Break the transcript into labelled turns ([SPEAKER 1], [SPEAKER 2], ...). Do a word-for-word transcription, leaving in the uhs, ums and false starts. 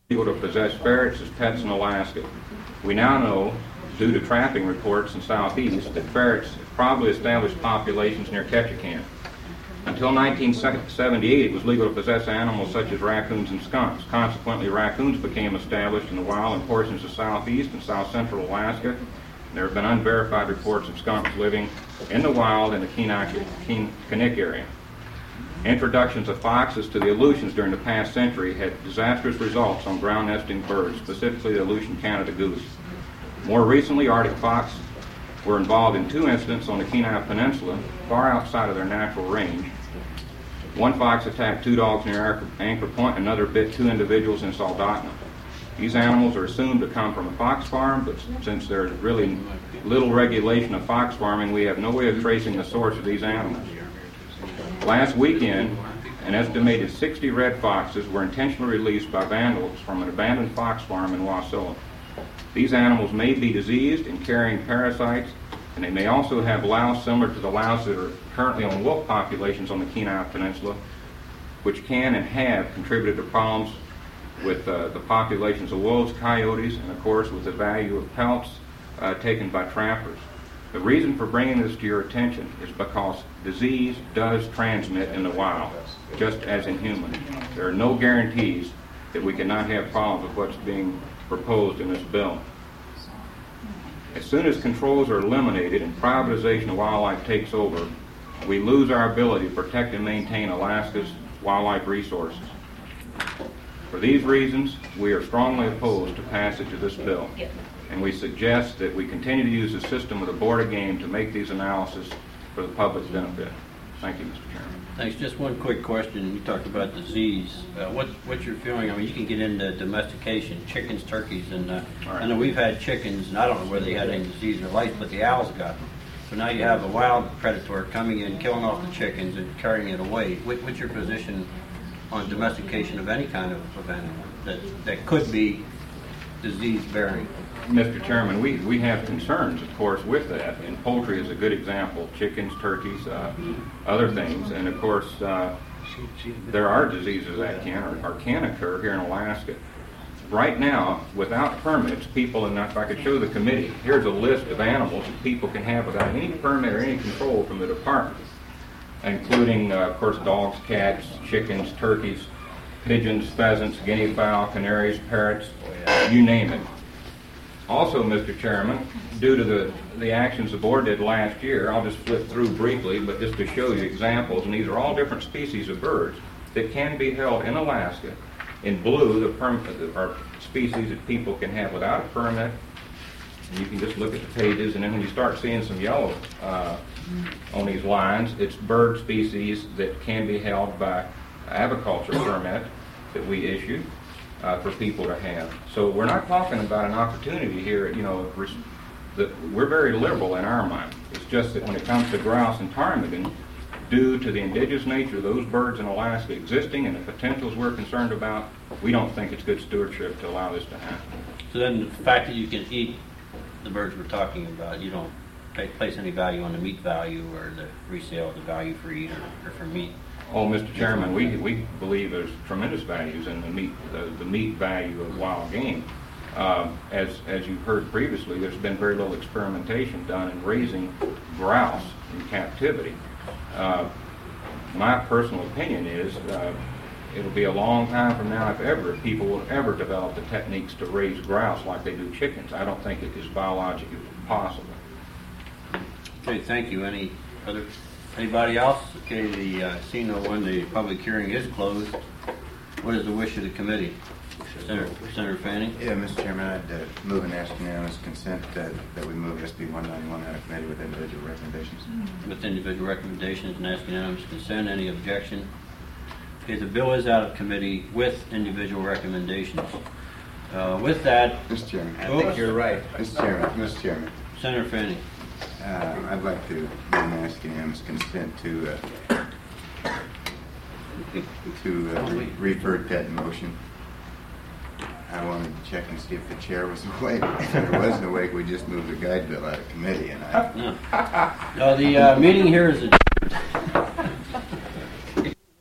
[SPEAKER 1] illegal to possess ferrets as pets in Alaska. We now know, due to trapping reports in Southeast, that ferrets have probably established populations near Ketchikan. Until nineteen seventy-eight, it was legal to possess animals such as raccoons and skunks. Consequently, raccoons became established in the wild in portions of southeast and south central Alaska. There have been unverified reports of skunks living in the wild in the Knik area. Introductions of foxes to the Aleutians during the past century had disastrous results on ground nesting birds, specifically the Aleutian Canada goose. More recently, Arctic fox were involved in two incidents on the Kenai Peninsula, far outside of their natural range. One fox attacked two dogs near Anchor Point, another bit two individuals in Soldotna. These animals are assumed to come from a fox farm, but since there's really little regulation of fox farming, we have no way of tracing the source of these animals. Last weekend, an estimated sixty red foxes were intentionally released by vandals from an abandoned fox farm in Wasilla. These animals may be diseased and carrying parasites, and they may also have louse similar to the louse that are currently on wolf populations on the Kenai Peninsula, which can and have contributed to problems with uh, the populations of wolves, coyotes, and of course with the value of pelts uh, taken by trappers. The reason for bringing this to your attention is because disease does transmit in the wild, just as in humans. There are no guarantees that we cannot have problems with what's being proposed in this bill. As soon as controls are eliminated and privatization of wildlife takes over, we lose our ability to protect and maintain Alaska's wildlife resources. For these reasons, we are strongly opposed to passage of this bill, and we suggest that we continue to use the system of the Board of Game to make these analyses for the public's benefit. Thank you, Mister Chairman.
[SPEAKER 2] Thanks. Just one quick question. You talked about disease. Uh, what, what's your feeling? I mean, you can get into domestication, chickens, turkeys, and uh, right. I know we've had chickens, and I don't know whether they had any disease in their life, but the owls got them. So now you have a wild predator coming in, killing off the chickens, and carrying it away. What, what's your position on domestication of any kind of, of animal that, that could be disease-bearing?
[SPEAKER 1] Mister Chairman, we, we have concerns, of course, with that, and poultry is a good example. Chickens, turkeys, uh, other things, and of course, uh, there are diseases that can or, or can occur here in Alaska. Right now, without permits, people, and if I could show the committee, here's a list of animals that people can have without any permit or any control from the department, including, uh, of course, dogs, cats, chickens, turkeys, pigeons, pheasants, guinea fowl, canaries, parrots, you name it. Also, Mister Chairman, due to the, the actions the board did last year, I'll just flip through briefly, but just to show you examples, and these are all different species of birds that can be held in Alaska. In blue, the perm are species that people can have without a permit. And you can just look at the pages, and then when you start seeing some yellow uh, on these lines, it's bird species that can be held by aviculture permit that we issue. Uh, for people to have. So we're not talking about an opportunity here, you know, that we're very liberal in our mind. It's just that when it comes to grouse and ptarmigan, due to the indigenous nature of those birds in Alaska existing and the potentials we're concerned about, we don't think it's good stewardship to allow this to happen.
[SPEAKER 2] So then the fact that you can eat the birds we're talking about, you don't place any value on the meat value or the resale of the value for eat or, or for meat?
[SPEAKER 1] Oh, Mister Chairman, we, we believe there's tremendous values in the meat, the, the meat value of wild game. Uh, as, as you've heard previously, there's been very little experimentation done in raising grouse in captivity. Uh, my personal opinion is uh, it'll be a long time from now, if ever, if people will ever develop the techniques to raise grouse like they do chickens. I don't think it is biologically possible.
[SPEAKER 2] Okay, thank you. Any other? Anybody else? Okay, the uh, seeing no one, the public hearing is closed. What is the wish of the committee? Senator, Senator Fanning?
[SPEAKER 3] Yeah, Mister Chairman, I'd uh, move and ask unanimous consent that, that we move S B one ninety-one out of committee with individual recommendations.
[SPEAKER 2] With individual recommendations and ask unanimous consent. Any objection? Okay, the bill is out of committee with individual recommendations. Uh, with that,
[SPEAKER 3] Mister Chairman,
[SPEAKER 4] I think you're right.
[SPEAKER 3] Mister Chairman, Mister Chairman,
[SPEAKER 2] Senator Fanning.
[SPEAKER 3] uh, I'd like to move and ask unanimous consent to uh, to uh, re refer that motion. I wanted to check and see if the chair was awake. If it wasn't awake, we just moved the guide bill out of committee, and I.
[SPEAKER 2] No, no the uh, meeting here is adjourned.